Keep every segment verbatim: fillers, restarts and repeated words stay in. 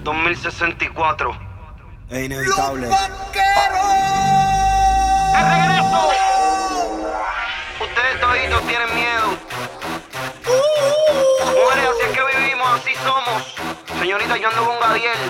dos mil sesenta y cuatro. Es inevitable. ¡El regreso! Ustedes toditos tienen miedo. Mujeres, así es que vivimos, así somos. Señorita, yo ando con Gadiel.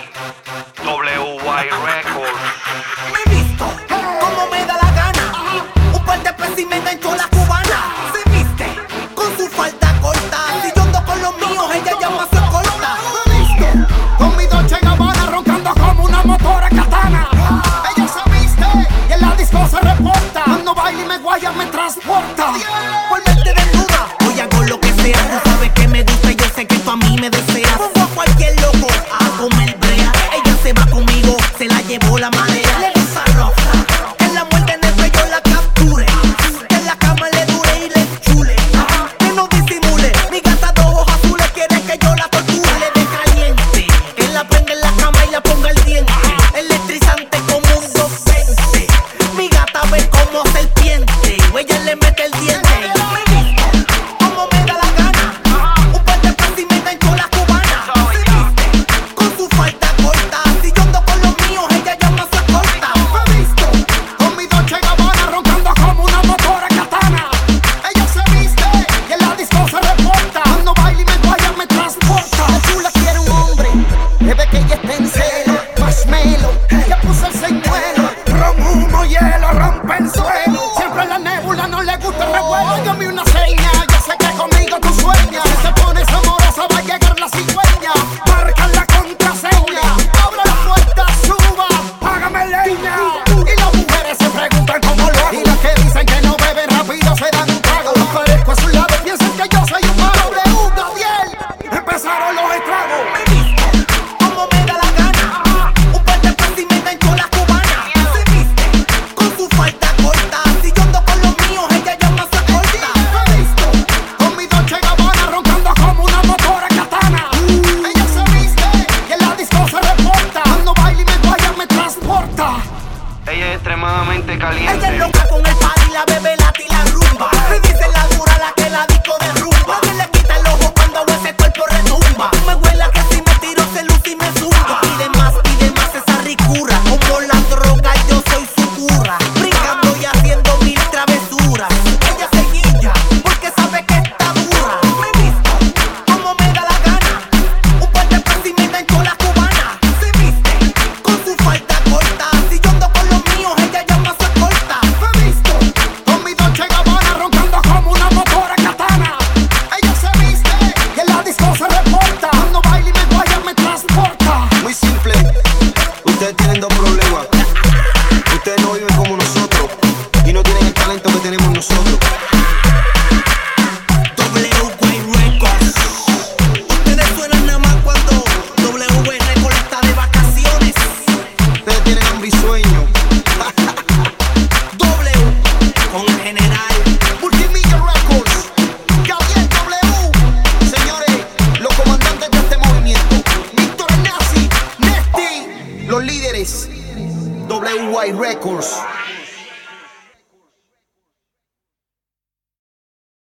W Y Records. Me he visto como me da la gana. Un par de pesos y me enganchó la cubana. Se viste con su falda corta. Si yo ando con los míos, ella llama su corta. Me he visto con mi Dolce Gabbana roncando como una motora katana. Ella se viste y en la disco se reporta. Cuando baila y me guaya me transporta. Por verte desnuda, hoy hago lo que sea. Tú sabes que me gusta y yo sé que tú a mí me deseas. Pongo a cualquier loco a comer brea. Ella se va conmigo, se la llevó la marea. Le gusta roja, que la muerte en el cuello la capture. Que en la cama le dure y le chule. Que no disimule, mi gata de ojos azules quiere que yo la torture. Le dé caliente, que la prenda en la cama y la ponga el diente. Electrizante como un doscientos veinte. Mi gata ve como serpiente, o ella le mete el diente. Me viste como me da la gana. Un par de pesos y me enganchó la cubana. Se viste con su falda corta. Si yo ando con los míos, ella llama su corta. Me he visto con mi Dolce Gabbana roncando como una motora katana. Ella se viste y en la disco se reporta. Cuando baila y me guaya me transporta. La chula quiere un hombre, bebe que ella esté en celo. Marshmallow, ya puse el señuelo. Ron, humo, hielo, rompe el suelo. Siempre en la nébula no le gusta el revuelo. Óigame una seña, yo sé que conmigo tú sueñas. Si te pones amorosa va a llegar la cigüeña. Marca la contraseña, abre la puerta, suba, hágame leña. Y las mujeres se preguntan cómo lo hago. Y las que dicen que no beben rápido se dan un trago. Los parezco a su lado, piensan que yo soy un mago. W, Gadiel, empezaron los estragos. Me he visto como me da la gana. Un par de pesos y me enganchó la cubana. Se viste con su falda corta. Si yo ando con los míos, ella llama su corta. Me he visto con mi Dolce Gabbana roncando como una motora katana. Ella se viste y en la disco se reporta. Cuando baila y me guaya me transporta. Ella es extremadamente Ella es caliente. loca con el party, la bebe, la y la rumba. Me dice la dura, la que la disco derrumba. Nadie le quita el ojo cuando ese cuerpo retumba. Me huela que si me tiro se luce y me zumba. Pide más, pide más esa ricura. Como la droga yo soy su cura. Brincando y haciendo mil travesuras. Ella se guilla porque sabe que está dura. Me he visto como me da la gana. Un par de pesos y me enganchó la cubana. Se viste con su falda corta. Si yo ando con los míos, ella llama su corta. Me he visto con mi Dolce Gabbana roncando como una motora katana. Ella se viste y en la disco se reporta. Cuando baila y me guaya me transporta. Muy simple. Ustedes tienen dos problemas. Ustedes no viven como nosotros y no tienen el talento que tenemos nosotros. W Y Records. Ustedes suenan nada más cuando W Records está de vacaciones. Ustedes tienen hambre y sueño. W con el general. Multimillion Records. Gadiel W. Señores, los comandantes de este movimiento. Víctor Nazi, Nesty, los líderes. W Y Records.